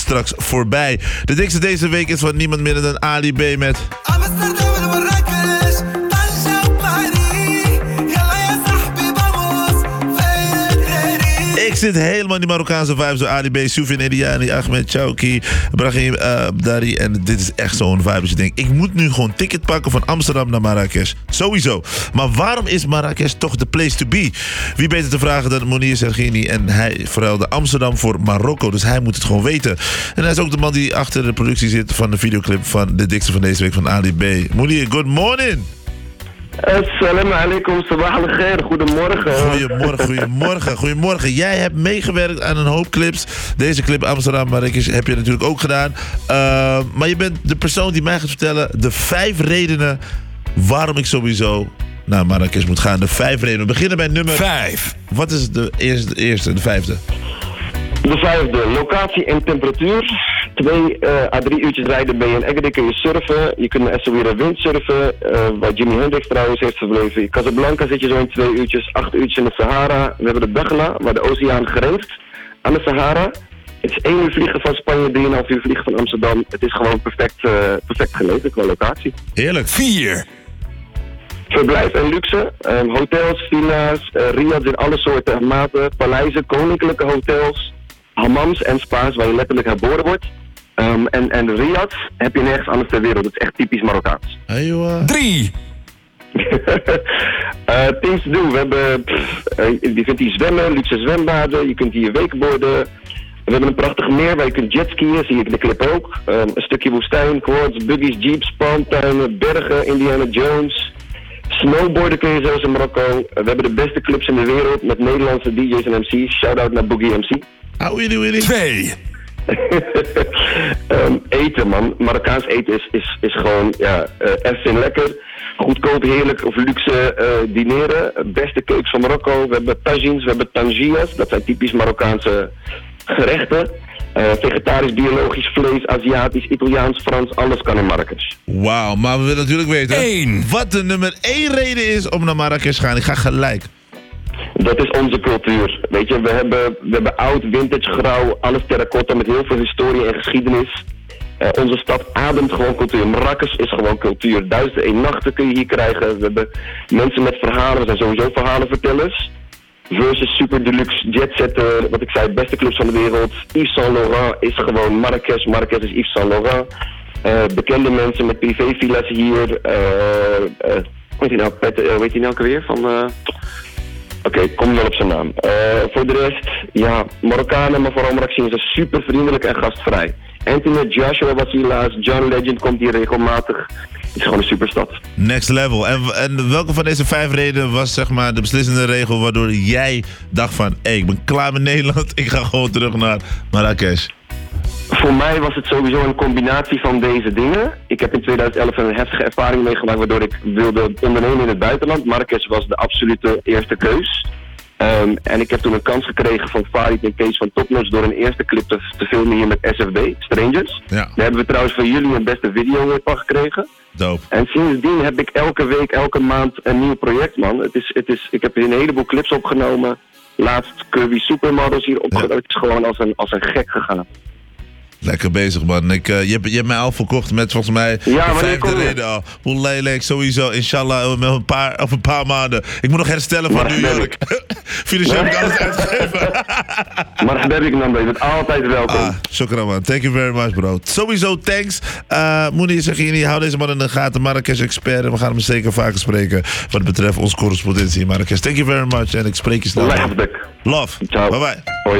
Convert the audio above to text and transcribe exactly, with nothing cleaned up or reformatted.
straks voorbij. De dikste deze week is van niemand minder dan Ali B met... Ik zit helemaal in die Marokkaanse vibes door Ali B, Soufiane Ediani, Ahmed Chouki, Brahim uh, Dari. En dit is echt zo'n vibe dat je denkt, ik moet nu gewoon ticket pakken van Amsterdam naar Marrakesh. Sowieso. Maar waarom is Marrakesh toch de place to be? Wie beter te vragen dan Mounir Sergini? En hij verruilde Amsterdam voor Marokko, dus hij moet het gewoon weten. En hij is ook de man die achter de productie zit van de videoclip van de dikste van deze week van Ali B. Mounir, good morning! Assalamu alaikum, sabah al-khair, goedemorgen. Goedemorgen, goedemorgen, goedemorgen. Jij hebt meegewerkt aan een hoop clips. Deze clip Amsterdam Marrakesh heb je natuurlijk ook gedaan. Uh, maar je bent de persoon die mij gaat vertellen de vijf redenen waarom ik sowieso naar Marrakesh moet gaan. De vijf redenen. We beginnen bij nummer... Vijf. Wat is de eerste, de eerste, de vijfde? De vijfde, locatie en temperatuur. Twee uh, à drie uurtjes rijden ben je in Agadir, kun je surfen. Je kunt naar Essaouira windsurfen, uh, waar Jimi Hendrix trouwens heeft verbleven. In Casablanca zit je zo in twee uurtjes, acht uurtjes in de Sahara. We hebben de Dakhla, waar de oceaan grenst aan de Sahara. Het is één uur vliegen van Spanje, drieënhalf uur vliegen van Amsterdam. Het is gewoon perfect, uh, perfect gelegen qua locatie. Heerlijk. Vier. Verblijf en luxe, um, hotels, villa's, uh, riads in alle soorten en maten, paleizen, koninklijke hotels, hammams en spa's waar je letterlijk herboren wordt. Um, en, en riads heb je nergens anders ter wereld. Dat is echt typisch Marokkaans. Hey, joh. Drie. uh, things to do. We hebben, pff, uh, je kunt hier zwemmen, luxe zwembaden, je kunt hier wakeboarden. We hebben een prachtig meer waar je kunt jetskiën, zie ik in de clip ook. Um, een stukje woestijn, quads, buggies, jeeps, palmtuinen, bergen, Indiana Jones. Snowboarden kun je zelfs in Marokko. Uh, we hebben de beste clubs in de wereld met Nederlandse D J's en M C's. Shout-out naar Boogie M C. Ah, willy, willy. Twee. um, eten, man. Marokkaans eten is, is, is gewoon, ja, uh, echt lekker. Goedkoop, heerlijk of luxe uh, dineren. Beste keukens van Marokko. We hebben tagines, we hebben tangias. Dat zijn typisch Marokkaanse gerechten. Uh, vegetarisch, biologisch, vlees, Aziatisch, Italiaans, Frans. Alles kan in Marrakesh. Wauw, maar we willen natuurlijk weten... Eén. Wat de nummer één reden is om naar Marrakesh te gaan. Ik ga gelijk. Dat is onze cultuur. Weet je, we hebben, we hebben oud, vintage, grauw, alles terracotta met heel veel historie en geschiedenis. Uh, onze stad ademt gewoon cultuur. Marrakesh is gewoon cultuur. Duizend één nachten kun je hier krijgen. We hebben mensen met verhalen. We zijn sowieso verhalenvertellers. Versus super deluxe jetsetten. Wat ik zei, beste clubs van de wereld. Yves Saint Laurent is gewoon Marrakesh. Marrakesh is Yves Saint Laurent. Uh, bekende mensen met privévilla's hier. Uh, uh, weet je nou, Pet, uh, weet je nou ook weer van... Uh, Oké, okay, kom wel op zijn naam. Uh, voor de rest, ja, Marokkanen, maar vooral Marokkanen zijn super vriendelijk en gastvrij. Anthony Joshua was hier laatst, John Legend komt hier regelmatig. Het is gewoon een superstad. Next level. En, en welke van deze vijf redenen was zeg maar de beslissende regel waardoor jij dacht van... hé, hey, ik ben klaar met Nederland, ik ga gewoon terug naar Marrakesh? Voor mij was het sowieso een combinatie van deze dingen. Ik heb in tweeduizend elf een heftige ervaring meegemaakt waardoor ik wilde ondernemen in het buitenland. Marrakesh was de absolute eerste keus. Um, en ik heb toen een kans gekregen van Farid en Kees van Topnotch door een eerste clip te, te filmen hier met S F D, Strangers. Ja. Daar hebben we trouwens van jullie een beste video van gekregen. Dope. En sindsdien heb ik elke week, elke maand een nieuw project, man. Het is, het is, ik heb een heleboel clips opgenomen. Laatst Kirby Supermodels hier opgenomen. Ja. Het is gewoon als een, als een gek gegaan. Lekker bezig, man. Ik, uh, je, hebt, je hebt mij al verkocht met volgens mij ja, de vijfde reden al. Hoe lelijk, sowieso, inshallah, met een paar, of een paar maanden. Ik moet nog herstellen van New York. Financieel heb ik alles uitgegeven. Maar dat heb ik dan, je bent altijd welkom. Ah, shukran, man. Thank you very much, bro. Sowieso, thanks. Uh, Mounir Sergini, hou deze man in de gaten. Marrakesh expert. En we gaan hem zeker vaker spreken wat betreft onze correspondentie in Marrakesh. Thank you very much. En ik spreek je snel. Love. Love. Ciao. Bye bye. Hoi.